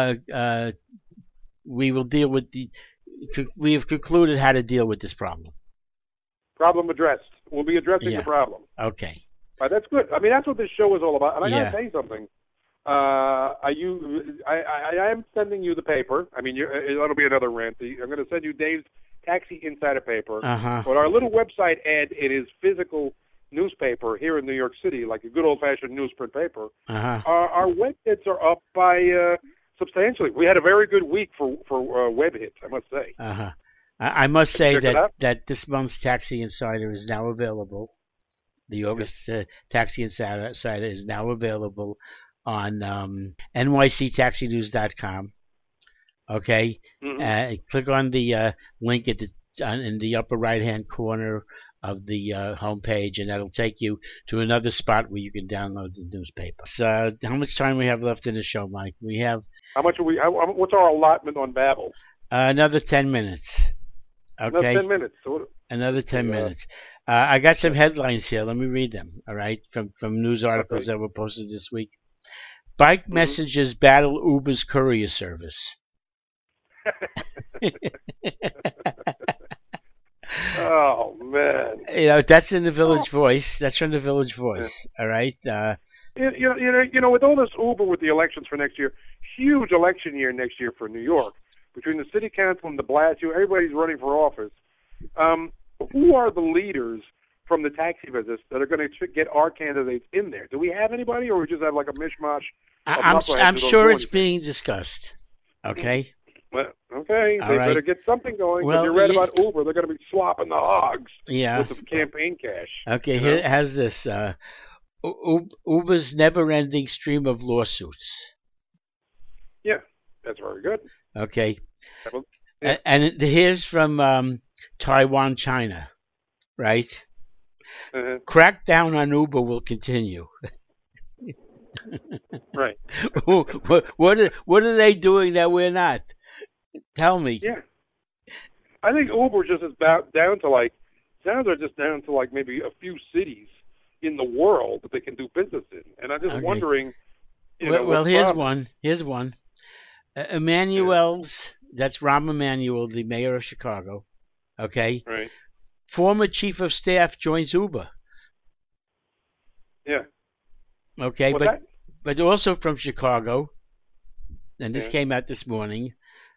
[SPEAKER 1] We will deal with we have concluded how to deal with this problem.
[SPEAKER 2] Problem addressed. We'll be addressing the problem.
[SPEAKER 1] Okay.
[SPEAKER 2] That's good. I mean, that's what this show is all about. And I got to tell you something. I am sending you the paper. I mean, that'll be another rant. I'm going to send you Dave's Taxi Insider paper. But our little website ad, it is physical newspaper here in New York City, like a good old-fashioned newsprint paper. Our web hits are up by substantially. We had a very good week for web hits, I must say.
[SPEAKER 1] I must say that this month's Taxi Insider is now available. The August Taxi Insider is now available on nyctaxinews.com. Okay, click on the link in the upper right-hand corner of the homepage, and that'll take you to another spot where you can download the newspaper. So, how much time we have left in the show, Mike? We have.
[SPEAKER 2] How much are we? What's our allotment on Babel?
[SPEAKER 1] Another 10 minutes. Okay.
[SPEAKER 2] Another 10 minutes.
[SPEAKER 1] Another 10 minutes. I got some headlines here. Let me read them. All right, from news articles that were posted this week. Bike messengers battle Uber's courier service.
[SPEAKER 2] Oh man!
[SPEAKER 1] You know, that's in the Village Voice. That's from the Village Voice. All right.
[SPEAKER 2] You know, with all this Uber with the elections for next year, huge election year next year for New York, between the city council and de Blasio, everybody's running for office. Who are the leaders from the taxi business that are going to get our candidates in there? Do we have anybody, or we just have like a mishmash?
[SPEAKER 1] I'm sure it's being discussed. Okay.
[SPEAKER 2] Well, okay,
[SPEAKER 1] All
[SPEAKER 2] they
[SPEAKER 1] right.
[SPEAKER 2] better get something going.
[SPEAKER 1] Well,
[SPEAKER 2] you read about Uber, they're going to be slopping the hogs
[SPEAKER 1] Yeah.
[SPEAKER 2] with the campaign cash.
[SPEAKER 1] Okay, here has this Uber's never-ending stream of lawsuits.
[SPEAKER 2] Yeah, that's very good.
[SPEAKER 1] Okay.
[SPEAKER 2] Yeah.
[SPEAKER 1] And here's from Taiwan, China, right? Crackdown on Uber will continue.
[SPEAKER 2] Right.
[SPEAKER 1] What are they doing that we're not? Tell me.
[SPEAKER 2] Yeah. I think Uber just is down to like, sounds are just down to like maybe a few cities in the world that they can do business in. And I'm just wondering,
[SPEAKER 1] well, here's one. Here's one. Emanuel's, that's Rahm Emanuel, the mayor of Chicago. Okay.
[SPEAKER 2] Right.
[SPEAKER 1] Former chief of staff joins Uber.
[SPEAKER 2] Yeah.
[SPEAKER 1] Okay, but also from Chicago, and this came out this morning.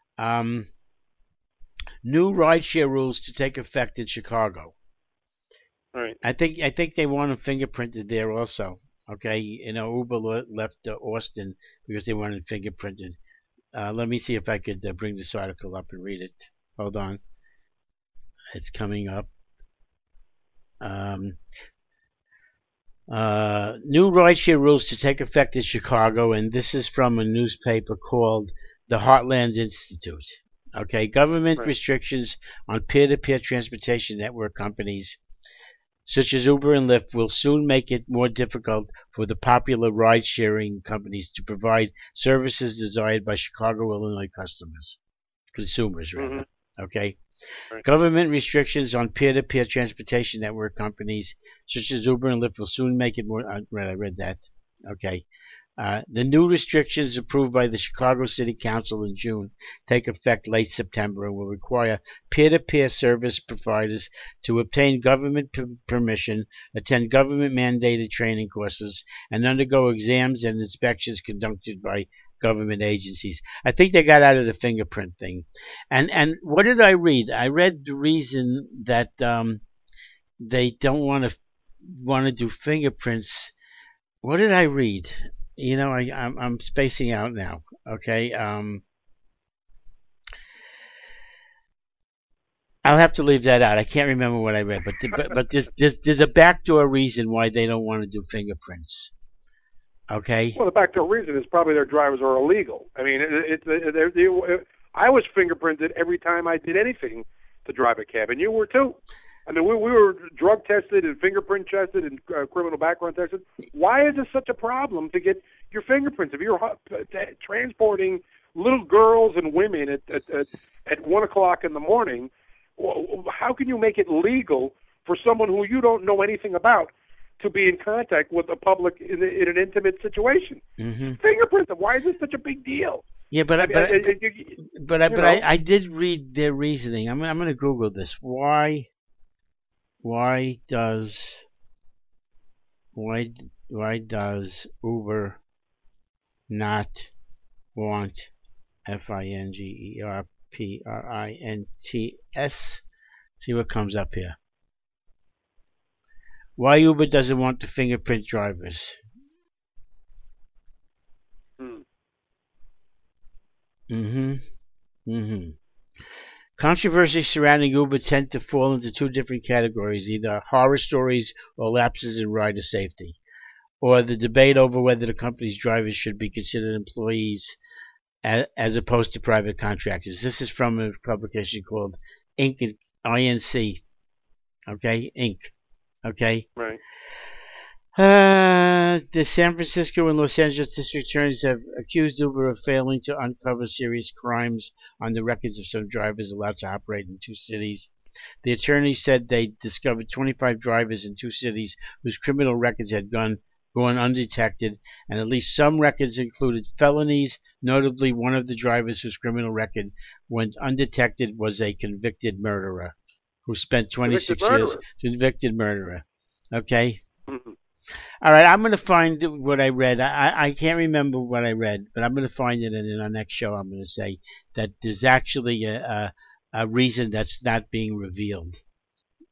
[SPEAKER 1] New rideshare rules to take effect in Chicago.
[SPEAKER 2] Right.
[SPEAKER 1] I think they want them fingerprinted there also. Okay, Uber left Austin because they wanted fingerprinted. Let me see if I could bring this article up and read it. Hold on. It's coming up. New rideshare rules to take effect in Chicago, and this is from a newspaper called the Heartland Institute. Okay, government restrictions on peer-to-peer transportation network companies such as Uber and Lyft will soon make it more difficult for the popular ride-sharing companies to provide services desired by Chicago, Illinois consumers. Okay.
[SPEAKER 2] Right.
[SPEAKER 1] Government restrictions on peer-to-peer transportation network companies such as Uber and Lyft will soon make it more. I read that. Okay. The new restrictions approved by the Chicago City Council in June take effect late September and will require peer-to-peer service providers to obtain government permission, attend government-mandated training courses, and undergo exams and inspections conducted by government agencies. I think they got out of the fingerprint thing. And what did I read? I read the reason that they don't want to do fingerprints. What did I read? I'm spacing out now. Okay. I'll have to leave that out. I can't remember what I read, but there's a backdoor reason why they don't want to do fingerprints. Okay.
[SPEAKER 2] Well, the backdoor reason is probably their drivers are illegal. I mean, I was fingerprinted every time I did anything to drive a cab, and you were too. I mean, we were drug tested and fingerprint tested and criminal background tested. Why is this such a problem to get your fingerprints? If you're transporting little girls and women at 1 o'clock in the morning, how can you make it legal for someone who you don't know anything about to be in contact with the public in an intimate situation?
[SPEAKER 1] Mm-hmm.
[SPEAKER 2] Fingerprints. Why is this such a big deal?
[SPEAKER 1] Yeah, but I did read their reasoning. I'm going to Google this. Why does Uber not want fingerprints? See what comes up here. Why Uber doesn't want to fingerprint drivers? Controversies surrounding Uber tend to fall into two different categories, either horror stories or lapses in rider safety, or the debate over whether the company's drivers should be considered employees as opposed to private contractors. This is from a publication called Inc. INC. Okay, Inc. Okay.
[SPEAKER 2] Right.
[SPEAKER 1] The San Francisco and Los Angeles district attorneys have accused Uber of failing to uncover serious crimes on the records of some drivers allowed to operate in two cities. The attorneys said they discovered 25 drivers in two cities whose criminal records had gone undetected, and at least some records included felonies. Notably, one of the drivers whose criminal record went undetected was a convicted murderer who spent 26 years. Convicted murderer. Okay.
[SPEAKER 2] Mm-hmm.
[SPEAKER 1] All right, I'm going to find what I read. I can't remember what I read, but I'm going to find it, and in our next show I'm going to say that there's actually a reason that's not being revealed.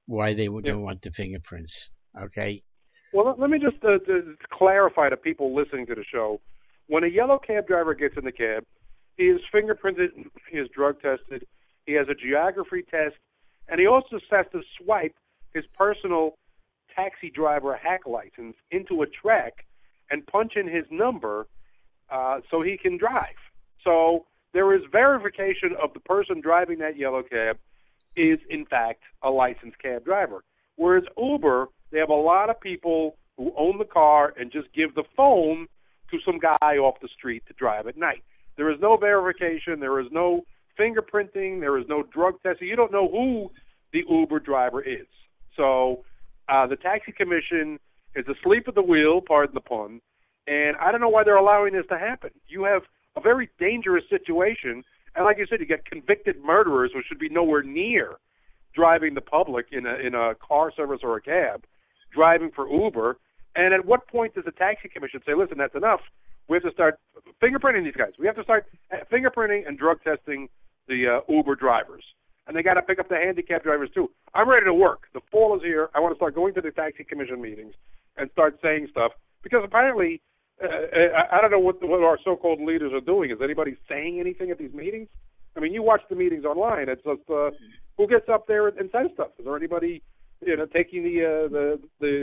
[SPEAKER 1] why they
[SPEAKER 2] Yeah.
[SPEAKER 1] don't want the fingerprints. Okay.
[SPEAKER 2] Well, let me just clarify to people listening to the show. When a yellow cab driver gets in the cab, he is fingerprinted, he is drug tested, he has a geography test, and he also has to swipe his personal taxi driver hack license into a track and punch in his number so he can drive. So there is verification of the person driving that yellow cab is, in fact, a licensed cab driver. Whereas Uber, they have a lot of people who own the car and just give the phone to some guy off the street to drive at night. There is no verification. There is no fingerprinting. There is no drug testing. You don't know who the Uber driver is. So the taxi commission is asleep at the wheel, pardon the pun, and I don't know why they're allowing this to happen. You have a very dangerous situation, and like you said, you get convicted murderers who should be nowhere near driving the public in a car service or a cab, driving for Uber. And at what point does the taxi commission say, listen, that's enough. We have to start fingerprinting these guys. We have to start fingerprinting and drug testing the Uber drivers. And they got to pick up the handicap drivers, too. I'm ready to work. The fall is here. I want to start going to the taxi commission meetings and start saying stuff. Because apparently, I don't know what our so-called leaders are doing. Is anybody saying anything at these meetings? I mean, you watch the meetings online. It's just who gets up there and says stuff. Is there anybody, taking the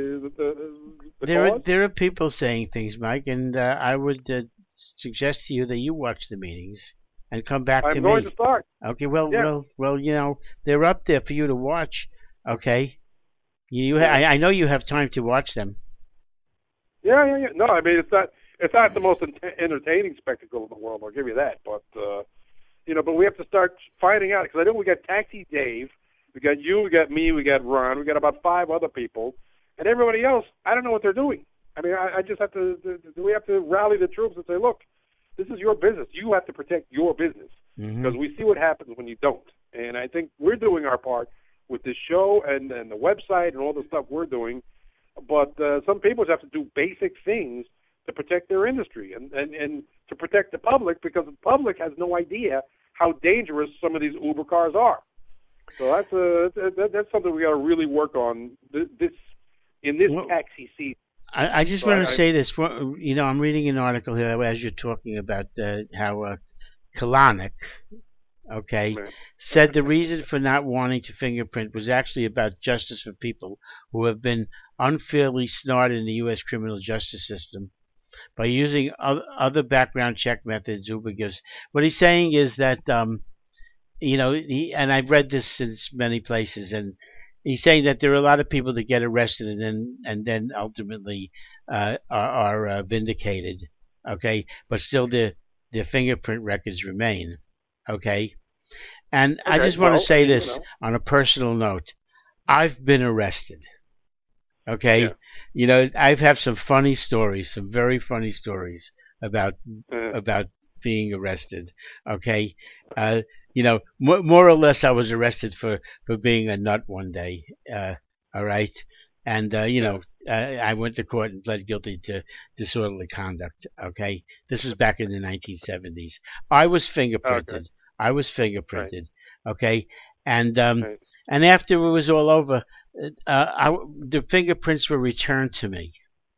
[SPEAKER 2] cause?
[SPEAKER 1] There are people saying things, Mike, and I would suggest to you that you watch the meetings and come back to me.
[SPEAKER 2] I'm going to start.
[SPEAKER 1] Okay, well,
[SPEAKER 2] Yeah.
[SPEAKER 1] they're up there for you to watch. Okay, I know you have time to watch them.
[SPEAKER 2] Yeah. No, I mean it's not the most entertaining spectacle in the world. I'll give you that, but but we have to start finding out, because I know we got Taxi Dave, we got you, we got me, we got Ron, we got about 5 other people, and everybody else. I don't know what they're doing. I mean, I just have to. We have to rally the troops and say, look, this is your business. You have to protect your business, because we see what happens when you don't. And I think we're doing our part with this show and the website and all the stuff we're doing. But some people just have to do basic things to protect their industry and to protect the public, because the public has no idea how dangerous some of these Uber cars are. So that's something we got to really work on in this taxi season.
[SPEAKER 1] I just want to say this. I'm reading an article here as you're talking about how Kalanick, said the reason for not wanting to fingerprint was actually about justice for people who have been unfairly snarred in the U.S. criminal justice system by using other background check methods Uber gives. What he's saying is that, and I've read this in many places, and he's saying that there are a lot of people that get arrested and then ultimately are vindicated, but still their fingerprint records remain, And I just want to say this on a personal note. I've been arrested. I've had some funny stories, some very funny stories about being arrested. More or less, I was arrested for being a nut one day. All right, and I went to court and pled guilty to disorderly conduct. This was back in the 1970s. I was fingerprinted. And after it was all over, the fingerprints were returned to me.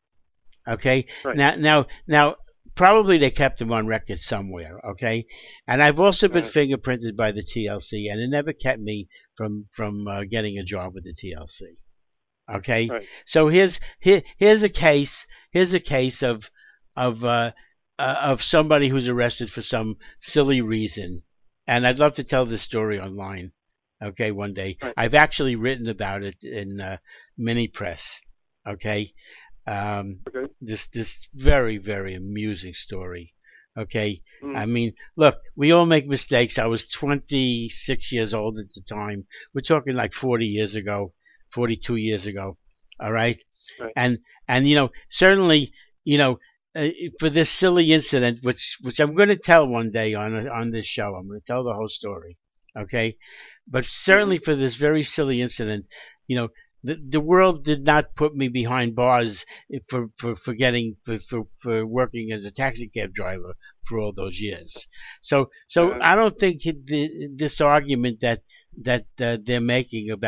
[SPEAKER 1] Now, probably they kept them on record somewhere. And I've also been fingerprinted by the TLC, and it never kept me from getting a job with the TLC. So here's a case. Here's a case of somebody who's arrested for some silly reason, and I'd love to tell this story online. One day. I've actually written about it in Mini Press. This very, very amusing story. I mean, look, we all make mistakes. I was 26 years old at the time. We're talking like 40 years ago, 42 years ago. All right. And certainly, for this silly incident, which I'm going to tell one day on this show, I'm going to tell the whole story. But certainly for this very silly incident, the world did not put me behind bars for working as a taxi cab driver for all those years. So I don't think this argument that they're making about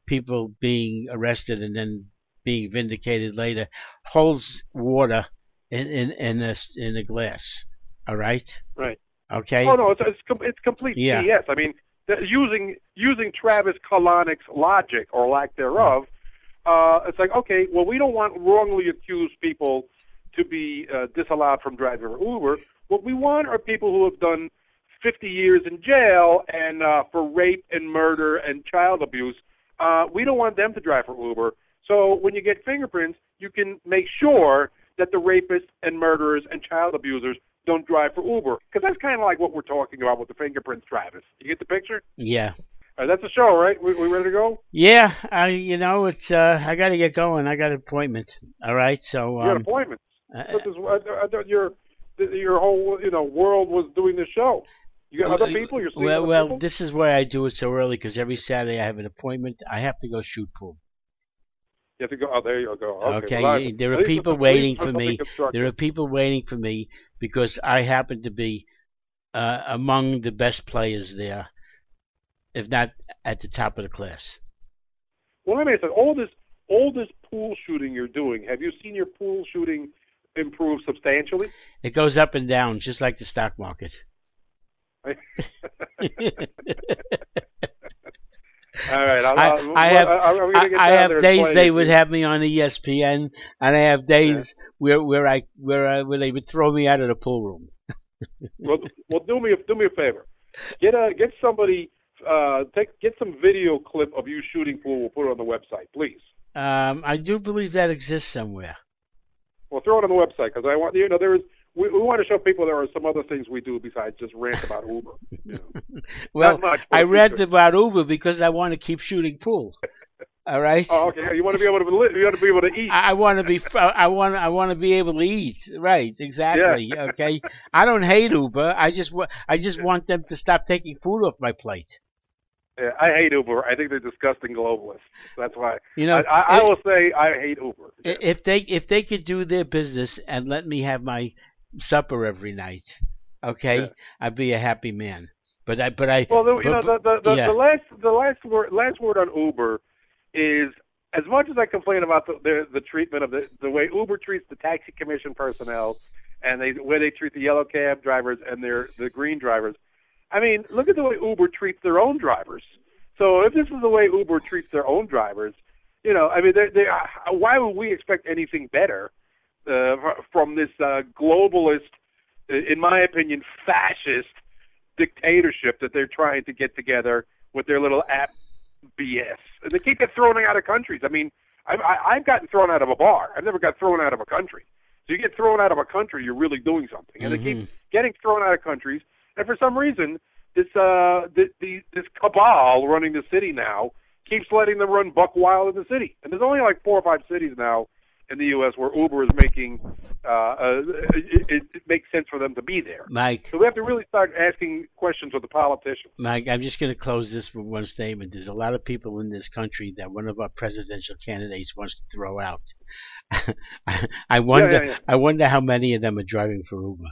[SPEAKER 1] people being arrested and then being vindicated later, holds water in a glass. All right.
[SPEAKER 2] Right.
[SPEAKER 1] Okay.
[SPEAKER 2] Oh no, it's complete
[SPEAKER 1] Yeah.
[SPEAKER 2] BS. I mean, using Travis Kalanick's logic or lack thereof, it's like, okay, well, we don't want wrongly accused people to be disallowed from driving for Uber. What we want are people who have done 50 years in jail and for rape and murder and child abuse. We don't want them to drive for Uber. So when you get fingerprints, you can make sure that the rapists and murderers and child abusers don't drive for Uber. Because that's kind of like what we're talking about with the fingerprints, Travis. You get the picture?
[SPEAKER 1] Yeah.
[SPEAKER 2] That's a show, right? We ready to go?
[SPEAKER 1] Yeah. It's I got to get going. I got an appointment. All right. So
[SPEAKER 2] You got appointments. I thought your whole world was doing the show. You got other people? You're seeing other people?
[SPEAKER 1] This is why I do it so early, because every Saturday I have an appointment. I have to go shoot pool.
[SPEAKER 2] You have to go. Oh, there you go.
[SPEAKER 1] Okay.
[SPEAKER 2] Well,
[SPEAKER 1] There are people waiting for me.
[SPEAKER 2] constructive.
[SPEAKER 1] There are people waiting for me because I happen to be among the best players there, if not at the top of the class.
[SPEAKER 2] Well, let me ask you, all this pool shooting you're doing, have you seen your pool shooting improve substantially?
[SPEAKER 1] It goes up and down, just like the stock market.
[SPEAKER 2] All right.
[SPEAKER 1] I have days they would have me on ESPN, and I have days where they would throw me out of the pool room.
[SPEAKER 2] well, do me a favor. Get somebody. Get some video clip of you shooting pool. We'll put it on the website, please.
[SPEAKER 1] I do believe that exists somewhere.
[SPEAKER 2] Well, throw it on the website because I want we want to show people there are some other things we do besides just rant about Uber.
[SPEAKER 1] Well, I rant about Uber because I want to keep shooting pool. All right.
[SPEAKER 2] Oh, okay. You want to be able to live. You want to be able to eat.
[SPEAKER 1] I want to be. I want to be able to eat. Right. Exactly.
[SPEAKER 2] Yeah.
[SPEAKER 1] Okay. I don't hate Uber. I just want them to stop taking food off my plate.
[SPEAKER 2] Yeah, I hate Uber. I think they're disgusting globalists. That's why.
[SPEAKER 1] I
[SPEAKER 2] will say I hate Uber. Yeah.
[SPEAKER 1] If they could do their business and let me have my supper every night, okay, yeah. I'd be a happy man. But I.
[SPEAKER 2] Well, the last word on Uber is, as much as I complain about the treatment of the way Uber treats the taxi commission personnel and the way they treat the yellow cab drivers and the green drivers. I mean, look at the way Uber treats their own drivers. So if this is the way Uber treats their own drivers, why would we expect anything better from this globalist, in my opinion, fascist dictatorship that they're trying to get together with their little app BS? And they keep getting thrown out of countries. I mean, I've gotten thrown out of a bar. I've never got thrown out of a country. So you get thrown out of a country, you're really doing something. And they keep getting thrown out of countries. And for some reason, this cabal running the city now keeps letting them run buck wild in the city. And there's only like 4 or 5 cities now in the U.S. where Uber is making it makes sense for them to be there.
[SPEAKER 1] Mike.
[SPEAKER 2] So we have to really start asking questions of the politicians.
[SPEAKER 1] Mike, I'm just going to close this with one statement. There's a lot of people in this country that one of our presidential candidates wants to throw out. I wonder how many of them are driving for Uber.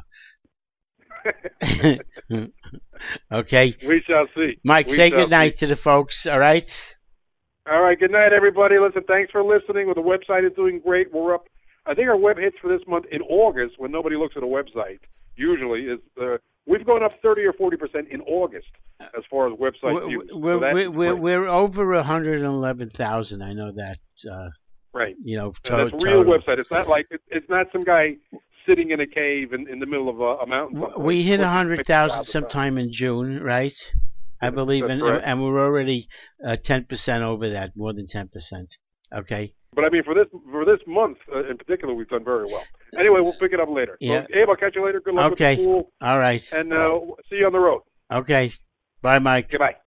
[SPEAKER 1] Okay.
[SPEAKER 2] We shall see.
[SPEAKER 1] Mike, say good night to the folks, all right?
[SPEAKER 2] All right, good night, everybody. Listen, thanks for listening. Well, the website is doing great. We're up. I think our web hits for this month in August, when nobody looks at a website, usually, is we've gone up 30 or 40% in August as far as website views.
[SPEAKER 1] We're over 111,000. I know that.
[SPEAKER 2] Right.
[SPEAKER 1] Total.
[SPEAKER 2] That's a real website. It's not like it's not some guy sitting in a cave in the middle of a mountain.
[SPEAKER 1] We hit 100,000 sometime in June, right? I believe, and we're already 10% over that, more than 10%. Okay.
[SPEAKER 2] But I mean, for this month in particular, we've done very well. Anyway, we'll pick it up later.
[SPEAKER 1] Yeah.
[SPEAKER 2] So, Abe, I'll catch you later. Good luck with the pool.
[SPEAKER 1] All right.
[SPEAKER 2] And see you on the road.
[SPEAKER 1] Okay. Bye, Mike.
[SPEAKER 2] Goodbye.